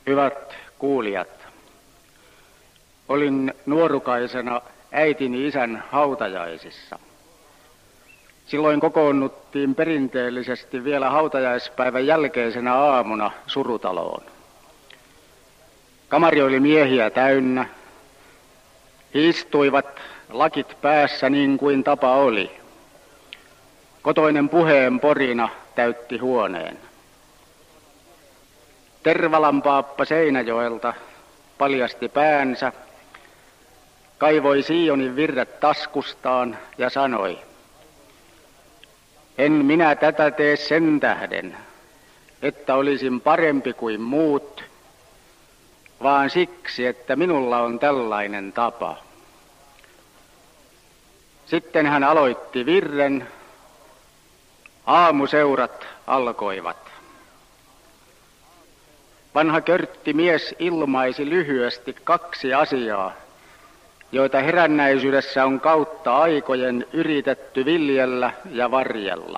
Hyvät kuulijat, olin nuorukaisena äitini isän hautajaisissa. Silloin kokoonnuttiin perinteellisesti vielä hautajaispäivän jälkeisenä aamuna surutaloon. Kamari oli miehiä täynnä. He istuivat lakit päässä niin kuin tapa oli. Kotoinen puheen porina täytti huoneen. Tervalan paappa Seinäjoelta paljasti päänsä, kaivoi Sionin virret taskustaan ja sanoi: en minä tätä tee sen tähden, että olisin parempi kuin muut, vaan siksi, että minulla on tällainen tapa. Sitten hän aloitti virren. Aamuseurat alkoivat. Vanha körttimies ilmaisi lyhyesti 2 asiaa, joita herännäisyydessä on kautta aikojen yritetty viljellä ja varjella.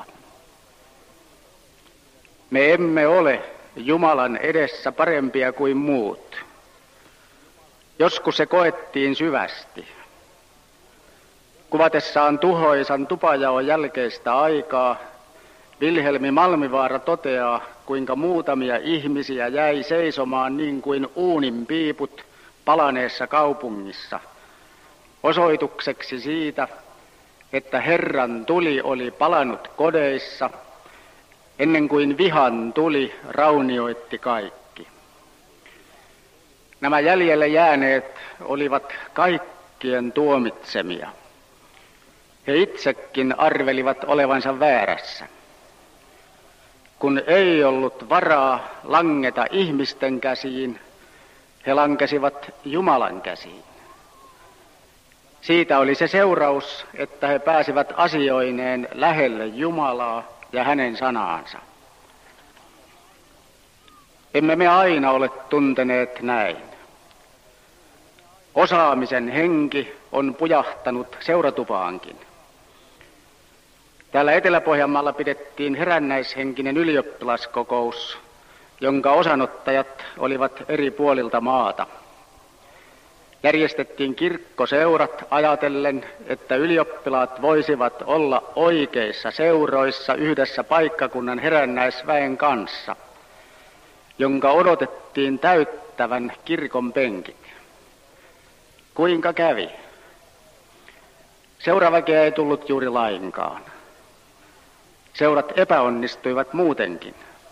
Me emme ole Jumalan edessä parempia kuin muut. Joskus se koettiin syvästi. Kuvatessaan tuhoisan tupajaon jälkeistä aikaa Vilhelmi Malmivaara toteaa, kuinka muutamia ihmisiä jäi seisomaan niin kuin uunin piiput palaneessa kaupungissa, osoitukseksi siitä, että Herran tuli oli palanut kodeissa, ennen kuin vihan tuli raunioitti kaikki. Nämä jäljelle jääneet olivat kaikkien tuomitsemia. He itsekin arvelivat olevansa väärässä. Kun ei ollut varaa langeta ihmisten käsiin, he lankesivat Jumalan käsiin. Siitä oli se seuraus, että he pääsivät asioineen lähelle Jumalaa ja hänen sanaansa. Emme me aina ole tunteneet näin. Osaamisen henki on pujahtanut seuratupaankin. Täällä Etelä-Pohjanmaalla pidettiin herännäishenkinen ylioppilaskokous, jonka osanottajat olivat eri puolilta maata. Järjestettiin kirkkoseurat ajatellen, että ylioppilaat voisivat olla oikeissa seuroissa yhdessä paikkakunnan herännäisväen kanssa, jonka odotettiin täyttävän kirkon penkit. Kuinka kävi? Seuraväkeä ei tullut juuri lainkaan. Seurat epäonnistuivat muutenkin.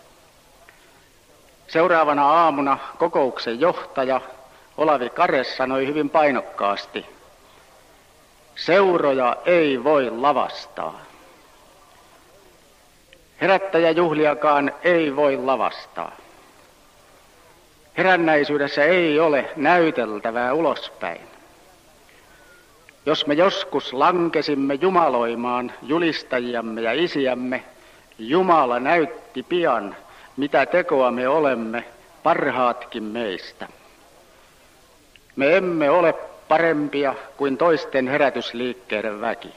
Seuraavana aamuna kokouksen johtaja Olavi Kare sanoi hyvin painokkaasti: seuroja ei voi lavastaa. Herättäjäjuhliakaan ei voi lavastaa. Herännäisyydessä ei ole näyteltävää ulospäin. Jos me joskus lankesimme jumaloimaan julistajiamme ja isiämme, Jumala näytti pian, mitä tekoa me olemme, parhaatkin meistä. Me emme ole parempia kuin toisten herätysliikkeiden väki.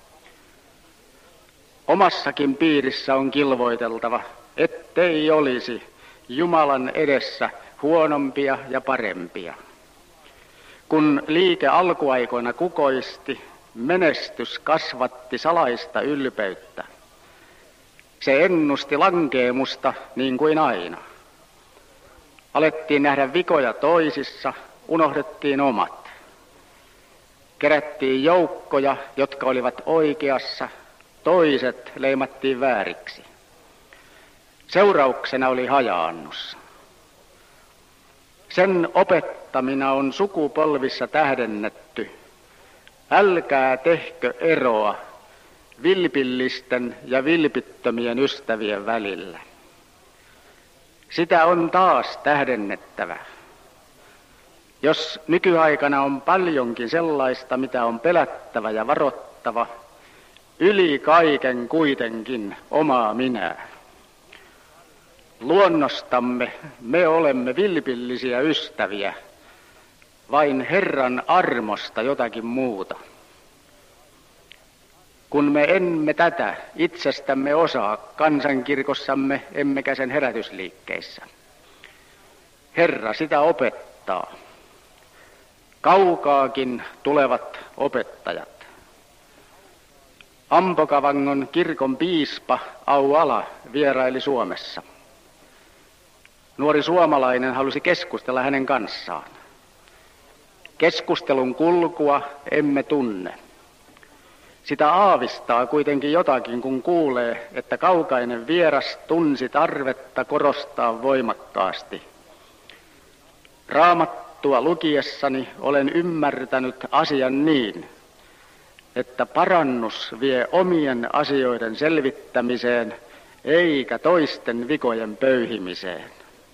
Omassakin piirissä on kilvoiteltava, ettei olisi Jumalan edessä huonompia ja parempia. Kun liike alkuaikoina kukoisti, menestys kasvatti salaista ylpeyttä. Se ennusti lankeemusta niin kuin aina. Alettiin nähdä vikoja toisissa, unohdettiin omat. Kerättiin joukkoja, jotka olivat oikeassa, toiset leimattiin vääriksi. Seurauksena oli hajaannus. Sen opettamina on sukupolvissa tähdennetty: älkää tehkö eroa vilpillisten ja vilpittömien ystävien välillä. Sitä on taas tähdennettävä. Jos nykyaikana on paljonkin sellaista, mitä on pelättävä ja varottava, yli kaiken kuitenkin omaa minää. Luonnostamme me olemme vilpillisiä ystäviä, vain Herran armosta jotakin muuta. Kun me emme tätä itsestämme osaa kansankirkossamme emmekä sen herätysliikkeissä. Herra sitä opettaa. Kaukaakin tulevat opettajat. Ampokavangon kirkon piispa Au Ala vieraili Suomessa. Nuori suomalainen halusi keskustella hänen kanssaan. Keskustelun kulkua emme tunne. Sitä aavistaa kuitenkin jotakin, kun kuulee, että kaukainen vieras tunsi tarvetta korostaa voimakkaasti. Raamattua lukiessani olen ymmärtänyt asian niin, että parannus vie omien asioiden selvittämiseen eikä toisten vikojen pöyhimiseen.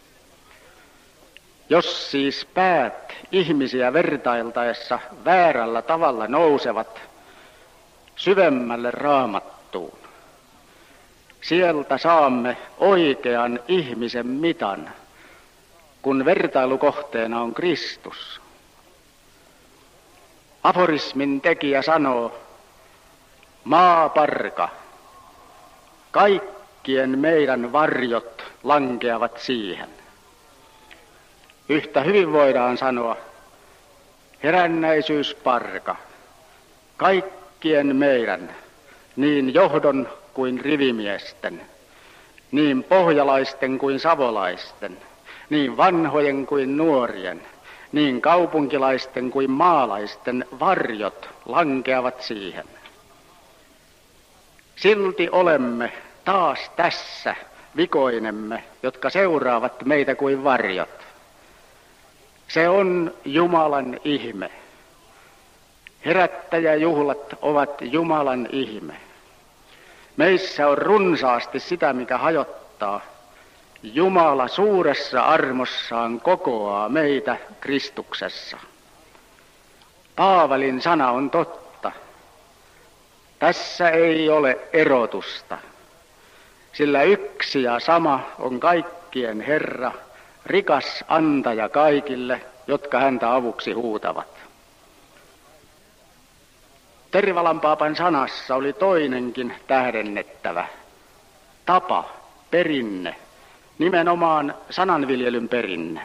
Jos siis päät ihmisiä vertailtaessa väärällä tavalla nousevat syvemmälle Raamattuun, sieltä saamme oikean ihmisen mitan, kun vertailukohteena on Kristus. Aforismin tekijä sanoo, maaparka, kaikkien meidän varjot lankeavat siihen. Yhtä hyvin voidaan sanoa, herännäisyysparka, kaikkien meidän, niin johdon kuin rivimiesten, niin pohjalaisten kuin savolaisten, niin vanhojen kuin nuorien, niin kaupunkilaisten kuin maalaisten varjot lankeavat siihen. Silti olemme taas tässä vikoinemme, jotka seuraavat meitä kuin varjot. Se on Jumalan ihme. Herättäjäjuhlat ovat Jumalan ihme. Meissä on runsaasti sitä, mikä hajottaa. Jumala suuressa armossaan kokoaa meitä Kristuksessa. Paavalin sana on totta. Tässä ei ole erotusta, sillä yksi ja sama on kaikkien Herra, rikas antaja kaikille, jotka häntä avuksi huutavat. Terivalan paapan sanassa oli toinenkin tähdennettävä. Tapa, perinne, nimenomaan sananviljelyn perinne.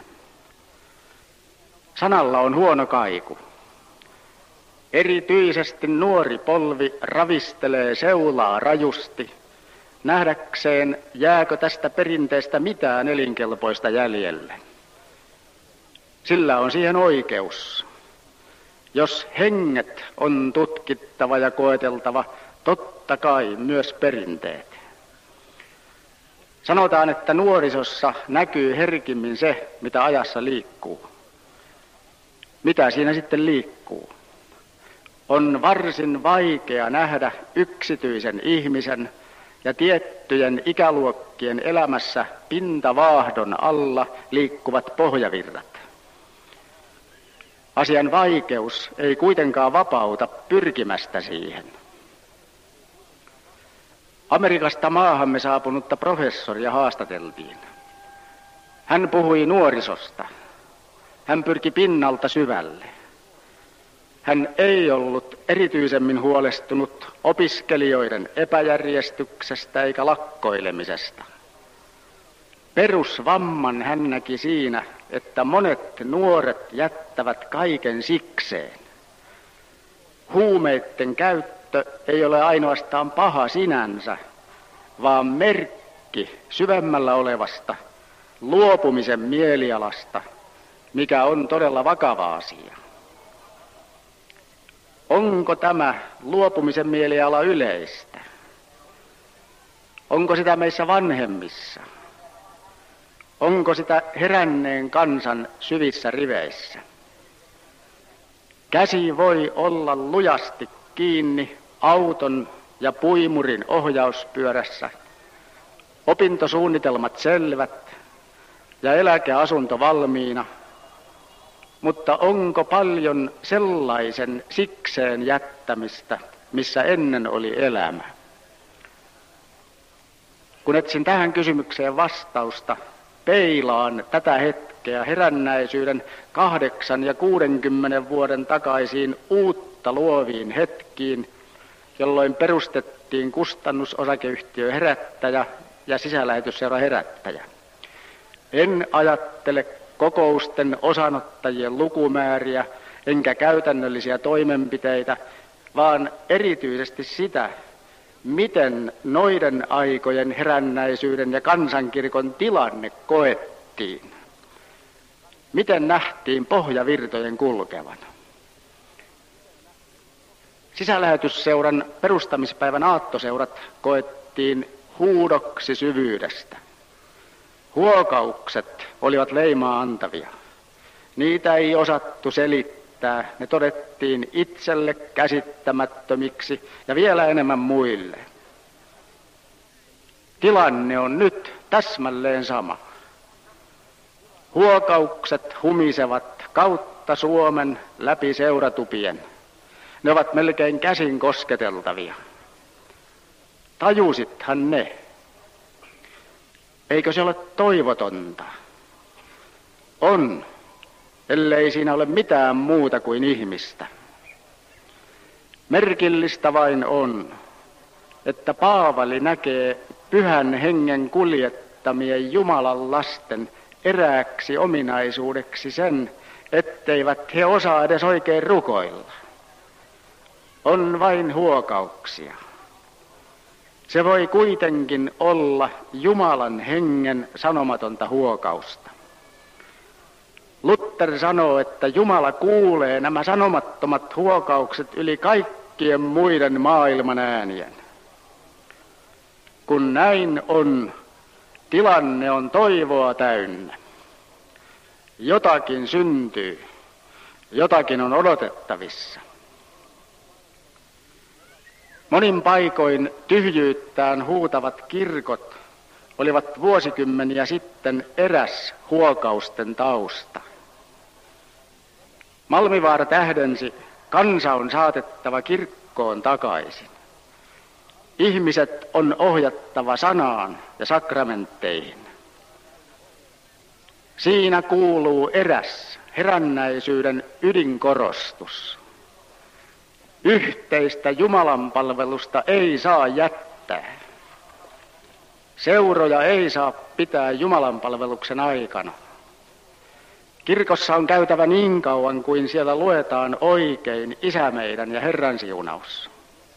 Sanalla on huono kaiku. Erityisesti nuori polvi ravistelee seulaa rajusti, nähdäkseen jääkö tästä perinteestä mitään elinkelpoista jäljelle. Sillä on siihen oikeus. Jos henget on tutkittava ja koeteltava, totta kai myös perinteet. Sanotaan, että nuorisossa näkyy herkimmin se, mitä ajassa liikkuu. Mitä siinä sitten liikkuu? On varsin vaikea nähdä yksityisen ihmisen ja tiettyjen ikäluokkien elämässä pintavaahdon alla liikkuvat pohjavirrat. Asian vaikeus ei kuitenkaan vapauta pyrkimästä siihen. Amerikasta maahamme saapunutta professoria haastateltiin. Hän puhui nuorisosta. Hän pyrki pinnalta syvälle. Hän ei ollut erityisemmin huolestunut opiskelijoiden epäjärjestyksestä eikä lakkoilemisesta. Perusvamman hän näki siinä, että monet nuoret jättävät kaiken sikseen. Huumeiden käyttö ei ole ainoastaan paha sinänsä, vaan merkki syvemmällä olevasta luopumisen mielialasta, mikä on todella vakava asia. Onko tämä luopumisen mieliala yleistä? Onko sitä meissä vanhemmissa? Onko sitä heränneen kansan syvissä riveissä? Käsi voi olla lujasti kiinni auton ja puimurin ohjauspyörässä, opintosuunnitelmat selvät ja eläkeasunto valmiina, mutta onko paljon sellaisen sikseen jättämistä, missä ennen oli elämä? Kun etsin tähän kysymykseen vastausta, peilaan tätä hetkeä herännäisyyden 8 ja 60 vuoden takaisiin uutta luoviin hetkiin, jolloin perustettiin kustannusosakeyhtiö Herättäjä ja sisälähetysseura Herättäjä. En ajattele kokousten osanottajien lukumääriä enkä käytännöllisiä toimenpiteitä, vaan erityisesti sitä, miten noiden aikojen herännäisyyden ja kansankirkon tilanne koettiin. Miten nähtiin pohjavirtojen kulkevan. Sisälähetysseuran perustamispäivän aattoseurat koettiin huudoksi syvyydestä. Huokaukset olivat leimaa antavia. Niitä ei osattu selittää, ne todettiin itselle käsittämättömiksi ja vielä enemmän muille. Tilanne on nyt täsmälleen sama. Huokaukset humisevat kautta Suomen läpi seuratupien. Ne ovat melkein käsin kosketeltavia. Tajusithan ne. Eikö se ole toivotonta? On, ellei siinä ole mitään muuta kuin ihmistä. Merkillistä vain on, että Paavali näkee Pyhän Hengen kuljettamien Jumalan lasten erääksi ominaisuudeksi sen, etteivät he osaa edes oikein rukoilla. On vain huokauksia. Se voi kuitenkin olla Jumalan hengen sanomatonta huokausta. Luther sanoo, että Jumala kuulee nämä sanomattomat huokaukset yli kaikkien muiden maailman äänien. Kun näin on, tilanne on toivoa täynnä. Jotakin syntyy, jotakin on odotettavissa. Monin paikoin tyhjyyttään huutavat kirkot olivat vuosikymmeniä sitten eräs huokausten tausta. Malmivaara tähdensi, kansa on saatettava kirkkoon takaisin. Ihmiset on ohjattava sanaan ja sakramentteihin. Siinä kuuluu eräs herännäisyyden ydinkorostus. Yhteistä Jumalanpalvelusta ei saa jättää. Seuroja ei saa pitää Jumalanpalveluksen aikana. Kirkossa on käytävä niin kauan kuin siellä luetaan oikein Isä meidän ja Herran siunaus.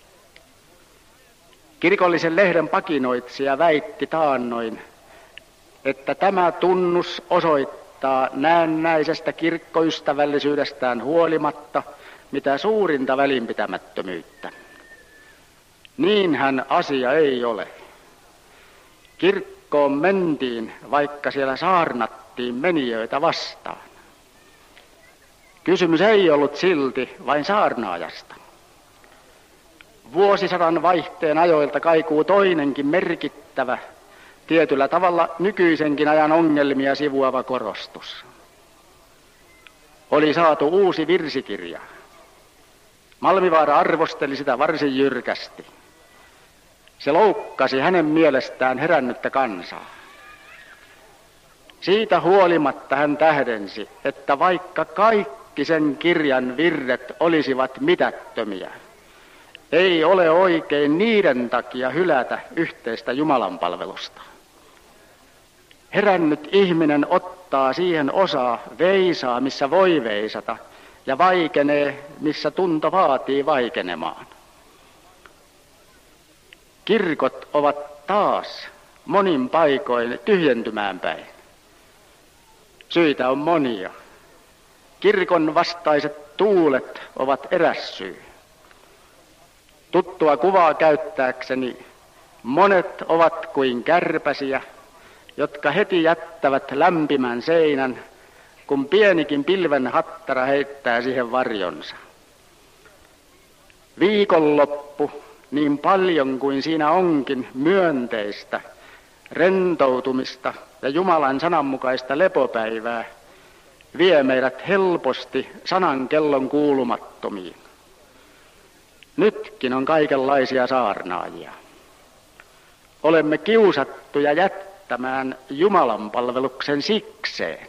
Kirkollisen lehden pakinoitsija väitti taannoin, että tämä tunnus osoittaa näennäisestä kirkkoystävällisyydestään huolimatta mitä suurinta välinpitämättömyyttä. Niinhän asia ei ole. Kirkkoon mentiin, vaikka siellä saarnattiin menijöitä vastaan. Kysymys ei ollut silti vain saarnaajasta. Vuosisadan vaihteen ajoilta kaikuu toinenkin merkittävä, tietyllä tavalla nykyisenkin ajan ongelmia sivuava korostus. Oli saatu uusi virsikirja. Malmivaara arvosteli sitä varsin jyrkästi. Se loukkasi hänen mielestään herännyttä kansaa. Siitä huolimatta hän tähdensi, että vaikka kaikki sen kirjan virret olisivat mitättömiä, ei ole oikein niiden takia hylätä yhteistä Jumalanpalvelusta. Herännyt ihminen ottaa siihen osaa, veisaa missä voi veisata ja vaikenee missä tunto vaatii vaikenemaan. Kirkot ovat taas monin paikoin tyhjentymään päin. Syitä on monia. Kirkon vastaiset tuulet ovat eräs syy. Tuttua kuvaa käyttääkseni monet ovat kuin kärpäsiä, jotka heti jättävät lämpimän seinän, kun pienikin pilvenhattara heittää siihen varjonsa. Viikonloppu, niin paljon kuin siinä onkin myönteistä, rentoutumista ja Jumalan sananmukaista lepopäivää, vie meidät helposti sanan kellon kuulumattomiin. Nytkin on kaikenlaisia saarnaajia. Olemme kiusattuja jättämään Jumalanpalveluksen sikseen.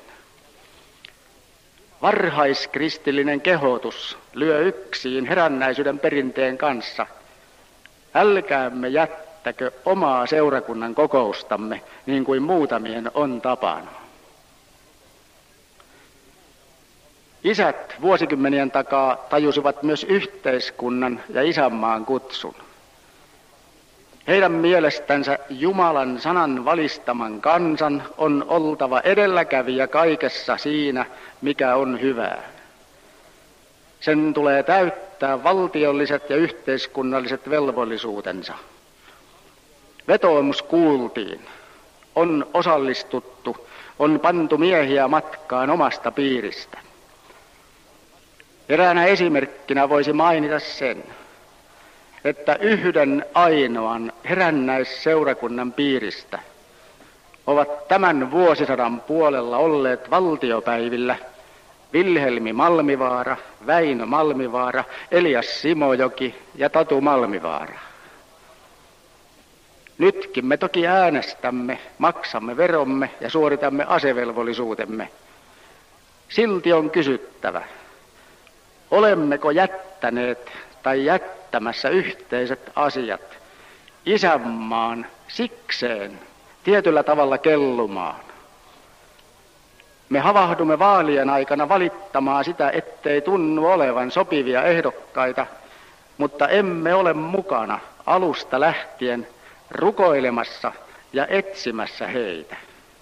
Varhaiskristillinen kehotus lyö yksiin herännäisyyden perinteen kanssa. Älkäämme jättäkö omaa seurakunnan kokoustamme niin kuin muutamien on tapana. Isät vuosikymmenien takaa tajusivat myös yhteiskunnan ja isänmaan kutsun. Heidän mielestänsä Jumalan sanan valistaman kansan on oltava edelläkävijä kaikessa siinä, mikä on hyvää. Sen tulee täyttää valtiolliset ja yhteiskunnalliset velvollisuutensa. Vetoomus kuultiin, on osallistuttu, on pantu miehiä matkaan omasta piiristä. Eräänä esimerkkinä voisi mainita sen, että yhden ainoan herännäisseurakunnan piiristä ovat tämän vuosisadan puolella olleet valtiopäivillä Vilhelmi Malmivaara, Väinö Malmivaara, Elias Simojoki ja Tatu Malmivaara. Nytkin me toki äänestämme, maksamme veromme ja suoritamme asevelvollisuutemme. Silti on kysyttävä, olemmeko jättäneet tai jättämässä yhteiset asiat isänmaan sikseen tietyllä tavalla kellumaan. Me havahdumme vaalien aikana valittamaan sitä, ettei tunnu olevan sopivia ehdokkaita, mutta emme ole mukana alusta lähtien rukoilemassa ja etsimässä heitä.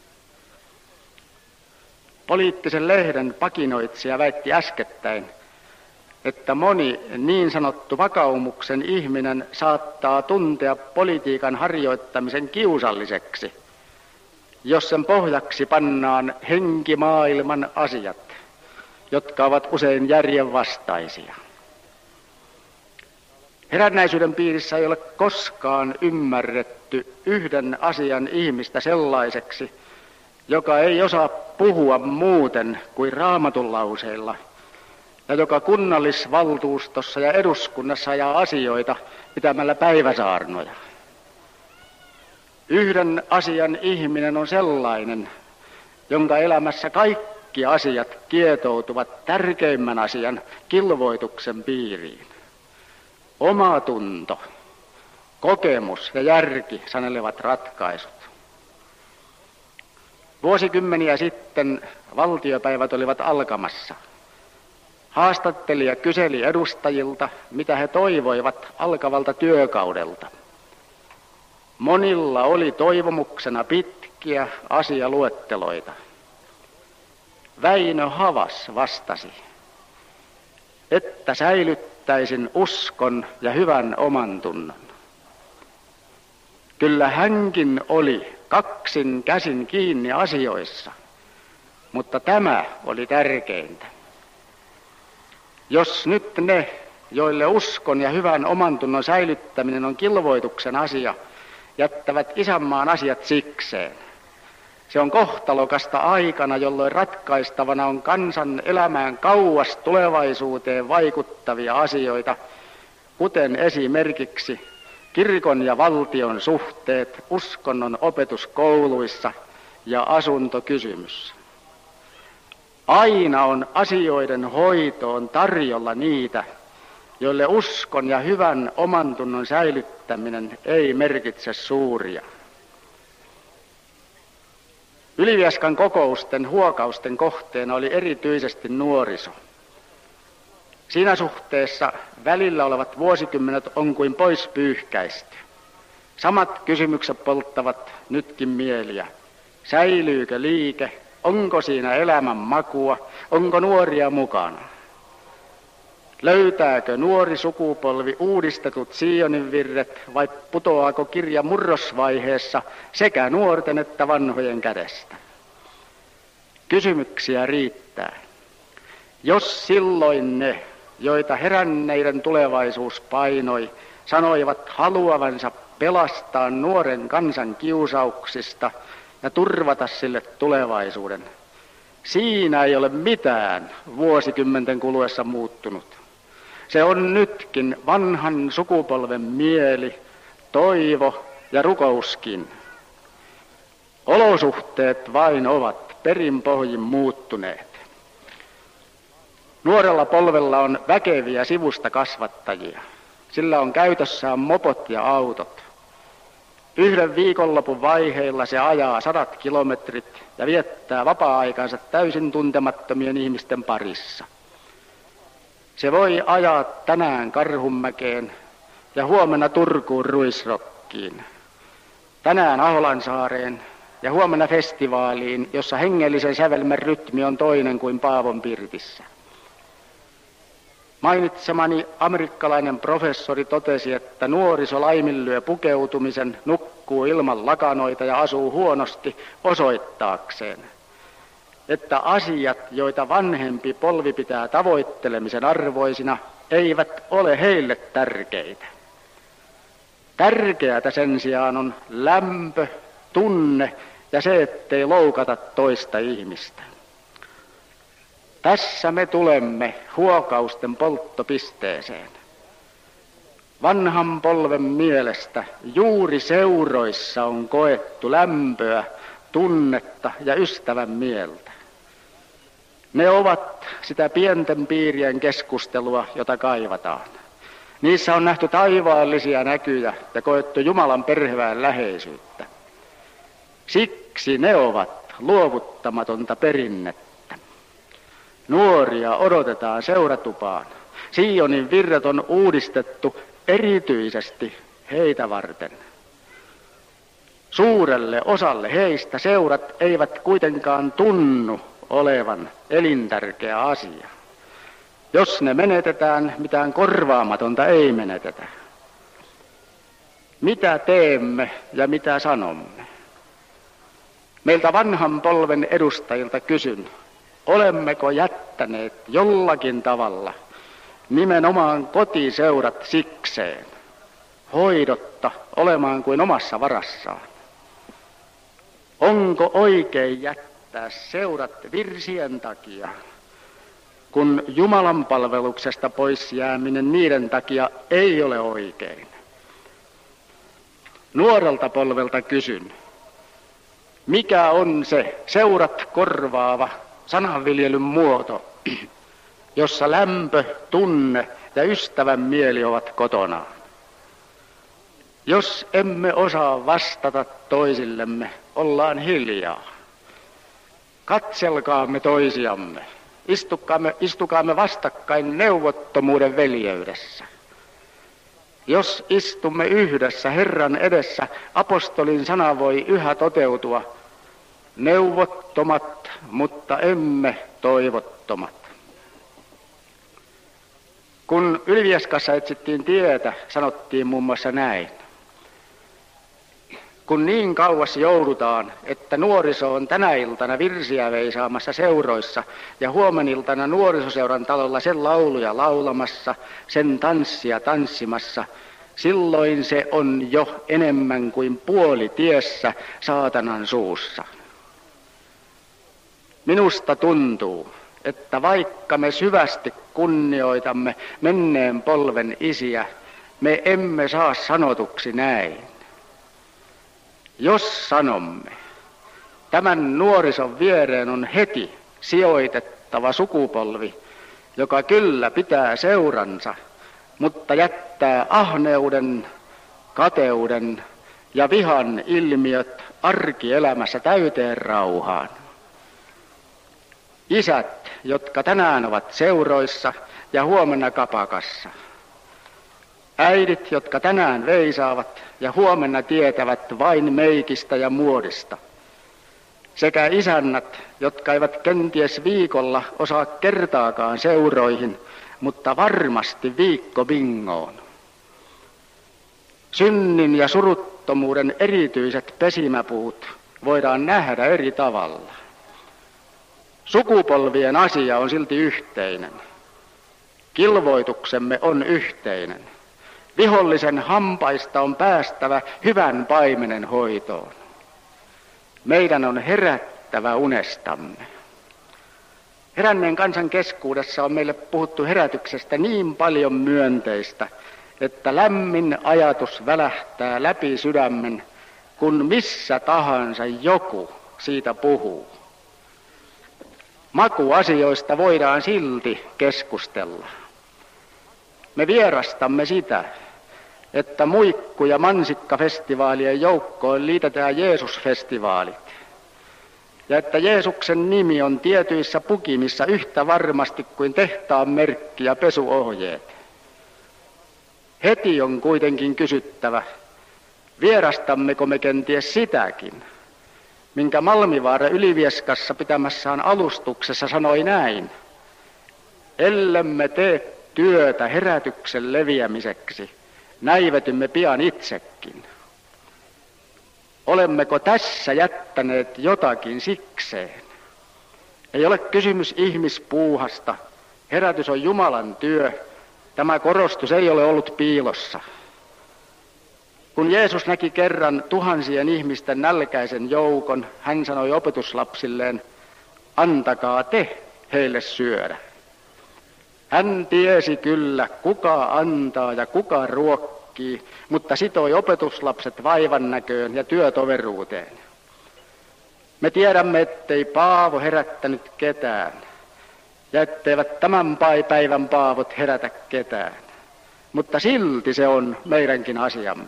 Poliittisen lehden pakinoitsija väitti äskettäin, että moni niin sanottu vakaumuksen ihminen saattaa tuntea politiikan harjoittamisen kiusalliseksi, jos sen pohjaksi pannaan henkimaailman asiat, jotka ovat usein järjenvastaisia. Herännäisyyden piirissä ei ole koskaan ymmärretty yhden asian ihmistä sellaiseksi, joka ei osaa puhua muuten kuin raamatun lauseilla, ja joka kunnallisvaltuustossa ja eduskunnassa ajaa asioita pitämällä päiväsaarnoja. Yhden asian ihminen on sellainen, jonka elämässä kaikki asiat kietoutuvat tärkeimmän asian kilvoituksen piiriin. Omatunto, kokemus ja järki sanelevat ratkaisut. Vuosikymmeniä sitten valtiopäivät olivat alkamassa. Haastattelija kyseli edustajilta, mitä he toivoivat alkavalta työkaudelta. Monilla oli toivomuksena pitkiä asialuetteloita. Väinö Havas vastasi, että säilyttäisin uskon ja hyvän omantunnon. Kyllä hänkin oli kaksin käsin kiinni asioissa, mutta tämä oli tärkeintä. Jos nyt ne, joille uskon ja hyvän omantunnon säilyttäminen on kilvoituksen asia, jättävät isänmaan asiat sikseen. Se on kohtalokasta aikana, jolloin ratkaistavana on kansan elämään kauas tulevaisuuteen vaikuttavia asioita, kuten esimerkiksi kirkon ja valtion suhteet, uskonnon opetus kouluissa ja asuntokysymys. Aina on asioiden hoitoon tarjolla niitä, joille uskon ja hyvän omantunnon säilyttäminen ei merkitse suuria. Ylivieskan kokousten huokausten kohteena oli erityisesti nuoriso. Siinä suhteessa välillä olevat vuosikymmenet on kuin pois pyyhkäisty. Samat kysymykset polttavat nytkin mieliä. Säilyykö liike? Onko siinä elämän makua? Onko nuoria mukana? Löytääkö nuori sukupolvi uudistetut Sionin virret vai putoaako kirja murrosvaiheessa sekä nuorten että vanhojen kädestä? Kysymyksiä riittää. Jos silloin ne, joita heränneiden tulevaisuus painoi, sanoivat haluavansa pelastaa nuoren kansan kiusauksista ja turvata sille tulevaisuuden, siinä ei ole mitään vuosikymmenten kuluessa muuttunut. Se on nytkin vanhan sukupolven mieli, toivo ja rukouskin. Olosuhteet vain ovat perin pohjin muuttuneet. Nuorella polvella on väkeviä sivusta kasvattajia. Sillä on käytössään mopot ja autot. Yhden viikonlopun vaiheilla se ajaa 100 kilometrit ja viettää vapaa-aikansa täysin tuntemattomien ihmisten parissa. Se voi ajaa tänään Karhunmäkeen ja huomenna Turkuun Ruisrokkiin, tänään Aholansaareen ja huomenna festivaaliin, jossa hengellisen sävelmän rytmi on toinen kuin Paavon pirtissä. Mainitsemani amerikkalainen professori totesi, että nuoriso laiminlyö pukeutumisen, nukkuu ilman lakanoita ja asuu huonosti osoittaakseen, että asiat, joita vanhempi polvi pitää tavoittelemisen arvoisina, eivät ole heille tärkeitä. Tärkeätä sen sijaan on lämpö, tunne ja se, ettei loukata toista ihmistä. Tässä me tulemme huokausten polttopisteeseen. Vanhan polven mielestä juuri seuroissa on koettu lämpöä, tunnetta ja ystävän mieltä. Ne ovat sitä pienten piirien keskustelua, jota kaivataan. Niissä on nähty taivaallisia näkyjä ja koettu Jumalan perheväen läheisyyttä. Siksi ne ovat luovuttamatonta perinnettä. Nuoria odotetaan seuratupaan. Sionin virret on uudistettu erityisesti heitä varten. Suurelle osalle heistä seurat eivät kuitenkaan tunnu olevan elintärkeä asia. Jos ne menetetään, mitään korvaamatonta ei menetetä. Mitä teemme ja mitä sanomme? Meiltä vanhan polven edustajilta kysyn, olemmeko jättäneet jollakin tavalla nimenomaan kotiseurat sikseen, hoidotta olemaan kuin omassa varassaan? Onko oikein jättää seurat virsien takia, kun Jumalan palveluksesta pois jääminen niiden takia ei ole oikein? Nuorelta polvelta kysyn, mikä on se seurat korvaava sananviljelyn muoto, jossa lämpö, tunne ja ystävän mieli ovat kotonaan? Jos emme osaa vastata toisillemme, ollaan hiljaa. Katselkaamme toisiamme, istukaamme vastakkain neuvottomuuden veljeydessä. Jos istumme yhdessä Herran edessä, apostolin sana voi yhä toteutua. Neuvottomat, mutta emme toivottomat. Kun Ylivieskassa etsittiin tietä, sanottiin muun muassa näin. Kun niin kauas joudutaan, että nuoriso on tänä iltana virsiä veisaamassa seuroissa ja huomeniltana nuorisoseuran talolla sen lauluja laulamassa, sen tanssia tanssimassa, silloin se on jo enemmän kuin puoli tiessä saatanan suussa. Minusta tuntuu, että vaikka me syvästi kunnioitamme menneen polven isiä, me emme saa sanotuksi näin. Jos sanomme, tämän nuorison viereen on heti sijoitettava sukupolvi, joka kyllä pitää seuransa, mutta jättää ahneuden, kateuden ja vihan ilmiöt arkielämässä täyteen rauhaan. Isät, jotka tänään ovat seuroissa ja huomenna kapakassa. Äidit, jotka tänään veisaavat ja huomenna tietävät vain meikistä ja muodista. Sekä isännät, jotka eivät kenties viikolla osaa kertaakaan seuroihin, mutta varmasti viikko bingoon. Synnin ja suruttomuuden erityiset pesimäpuut voidaan nähdä eri tavalla. Sukupolvien asia on silti yhteinen. Kilvoituksemme on yhteinen. Vihollisen hampaista on päästävä hyvän paimenen hoitoon. Meidän on herättävä unestamme. Heränneen kansan keskuudessa on meille puhuttu herätyksestä niin paljon myönteistä, että lämmin ajatus välähtää läpi sydämen, kun missä tahansa joku siitä puhuu. Makuasioista voidaan silti keskustella. Me vierastamme sitä, että muikku- ja mansikkafestivaalien joukkoon liitetään Jeesusfestivaalit. Ja että Jeesuksen nimi on tietyissä pukimissa yhtä varmasti kuin tehtaan merkki ja pesuohjeet. Heti on kuitenkin kysyttävä, vierastammeko me kenties sitäkin, minkä Malmivaara Ylivieskassa pitämässään alustuksessa sanoi näin: ellemme tee työtä herätyksen leviämiseksi, näivetymme pian itsekin. Olemmeko tässä jättäneet jotakin sikseen? Ei ole kysymys ihmispuuhasta. Herätys on Jumalan työ. Tämä korostus ei ole ollut piilossa. Kun Jeesus näki kerran tuhansien ihmisten nälkäisen joukon, hän sanoi opetuslapsilleen, antakaa te heille syödä. Hän tiesi kyllä, kuka antaa ja kuka ruokkii, mutta sitoi opetuslapset vaivan näköön ja työtoveruuteen. Me tiedämme, ettei Paavo herättänyt ketään ja etteivät tämän päivän paavot herätä ketään, mutta silti se on meidänkin asiamme.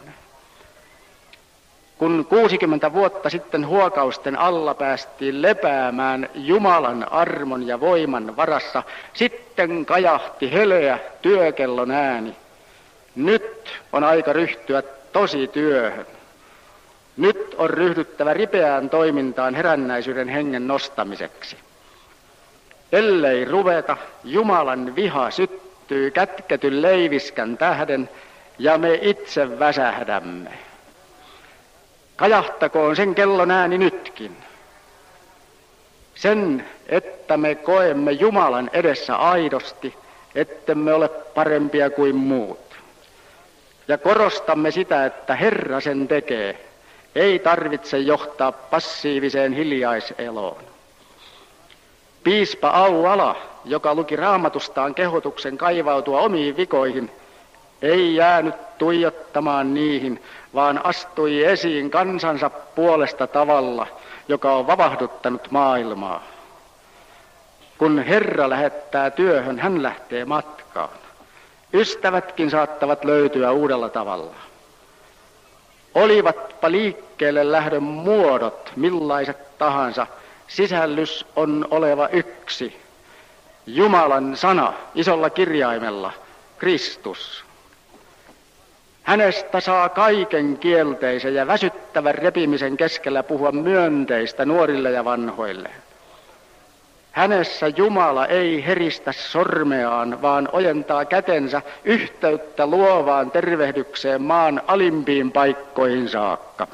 Kun 60 vuotta sitten huokausten alla päästiin lepäämään Jumalan armon ja voiman varassa, sitten kajahti heleä työkellon ääni. Nyt on aika ryhtyä tosi työhön. Nyt on ryhdyttävä ripeään toimintaan herännäisyyden hengen nostamiseksi. Ellei ruveta, Jumalan viha syttyy kätketyn leiviskän tähden ja me itse väsähdämme. Kajahtakoon sen kellon ääni nytkin. Sen, että me koemme Jumalan edessä aidosti, ettemme ole parempia kuin muut. Ja korostamme sitä, että Herra sen tekee. Ei tarvitse johtaa passiiviseen hiljaiseloon. Piispa Au Ala, joka luki Raamatustaan kehotuksen kaivautua omiin vikoihin, ei jäänyt tuijottamaan niihin, vaan astui esiin kansansa puolesta tavalla, joka on vavahduttanut maailmaa. Kun Herra lähettää työhön, hän lähtee matkaan. Ystävätkin saattavat löytyä uudella tavalla. Olivatpa liikkeelle lähdön muodot millaiset tahansa, sisällys on oleva yksi. Jumalan sana isolla kirjaimella, Kristus. Hänestä saa kaiken kielteisen ja väsyttävän repimisen keskellä puhua myönteistä nuorille ja vanhoille. Hänessä Jumala ei heristä sormeaan, vaan ojentaa kätensä yhteyttä luovaan tervehdykseen maan alimpiin paikkoihin saakka.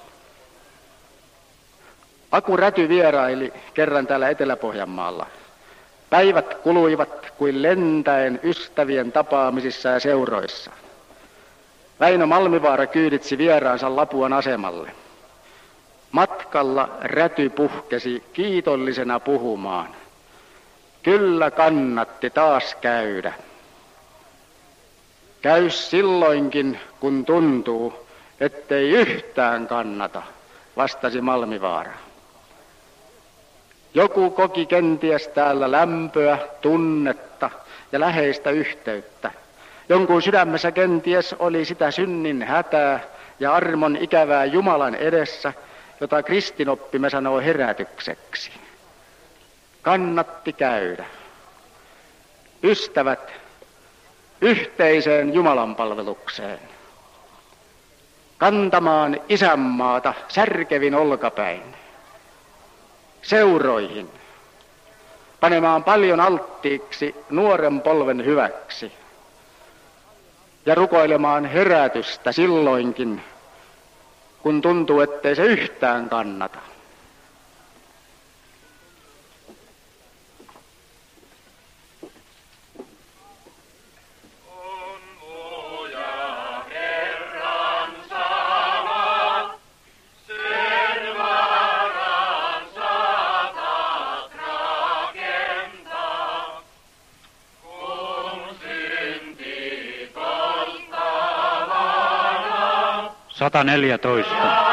Aku Räty vieraili kerran täällä Etelä-Pohjanmaalla. Päivät kuluivat kuin lentäen ystävien tapaamisissa ja seuroissa. Väinö Malmivaara kyyditsi vieraansa Lapuan asemalle. Matkalla Räty puhkesi kiitollisena puhumaan. Kyllä kannatti taas käydä. Käy silloinkin, kun tuntuu, ettei yhtään kannata, vastasi Malmivaara. Joku koki kenties täällä lämpöä, tunnetta ja läheistä yhteyttä. Jonkun sydämessä kenties oli sitä synnin hätää ja armon ikävää Jumalan edessä, jota kristinoppimme sanoo herätykseksi. Kannatti käydä. Ystävät, yhteiseen Jumalan palvelukseen. Kantamaan isänmaata särkevin olkapäin. Seuroihin. Panemaan paljon alttiiksi nuoren polven hyväksi. Ja rukoilemaan herätystä silloinkin, kun tuntuu, ettei se yhtään kannata. Sataneljätoista.